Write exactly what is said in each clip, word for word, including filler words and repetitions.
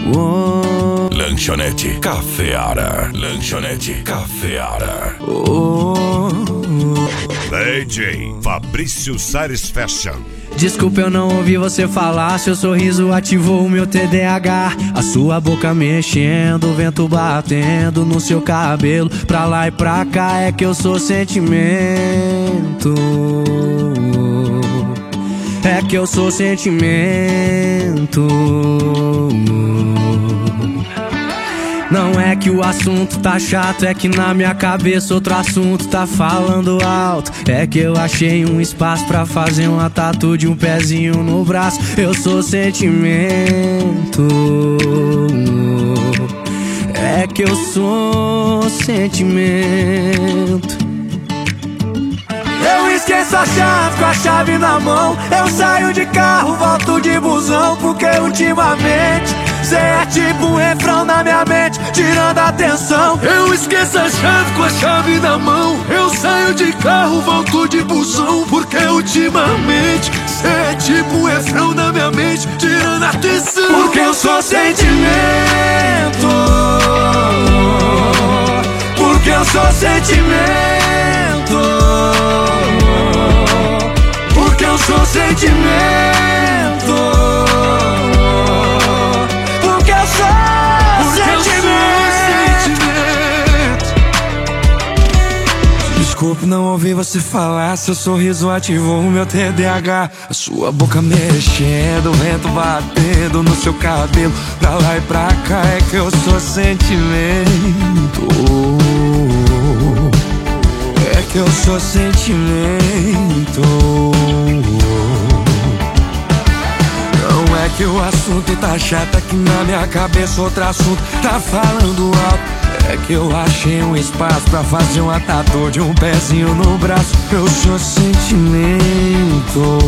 Oh, Lanchonete Cafeara. Lanchonete Cafeara. oh. D J Fabrício Salles Fashion. Desculpa, eu não ouvi você falar. Seu sorriso ativou o meu T D A H. A sua boca mexendo, o vento batendo no seu cabelo. Pra lá e pra cá é que eu sou sentimento. É que eu sou sentimento. Não é que o assunto tá chato, é que na minha cabeça outro assunto tá falando alto. É que eu achei um espaço pra fazer uma tatu de um pezinho no braço. Eu sou sentimento. É que eu sou sentimento. Eu esqueço a chave com a chave na mão. Eu saio de carro, volto de busão, porque ultimamente cê é tipo um refrão na minha mente, tirando a atenção. Eu esqueço a chave com a chave na mão. Eu saio de carro, volto de busão, porque ultimamente cê é tipo um refrão na minha mente, tirando a atenção. Porque eu sou sentimento. Porque eu sou sentimento. Porque eu sou sentimento. Porque eu sou Porque eu sou sentimento. Desculpe, não ouvi você falar. Seu sorriso ativou o meu T D A H. A sua boca mexendo, o vento batendo no seu cabelo. Pra lá e pra cá é que eu sou sentimento. É que eu sou sentimento. Não é que o assunto tá chato, é que na minha cabeça outro assunto tá falando alto. É que eu achei um espaço pra fazer uma tatu de um pezinho no braço. Eu sou sentimento.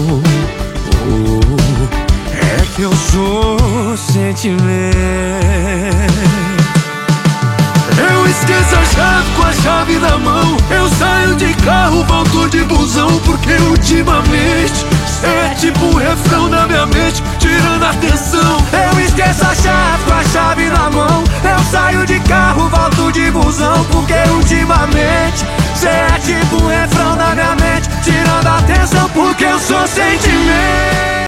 É que eu sou sentimento. Eu esqueço a chave com a chave na mão. Eu saio de carro, volto de busão, porque ultimamente cê é tipo um refrão na minha mente, tirando a atenção. Eu esqueço a chave com a chave na mão. Eu saio de carro, volto de busão, porque ultimamente cê é tipo um refrão na minha mente, tirando a atenção. Porque eu sou sentimento.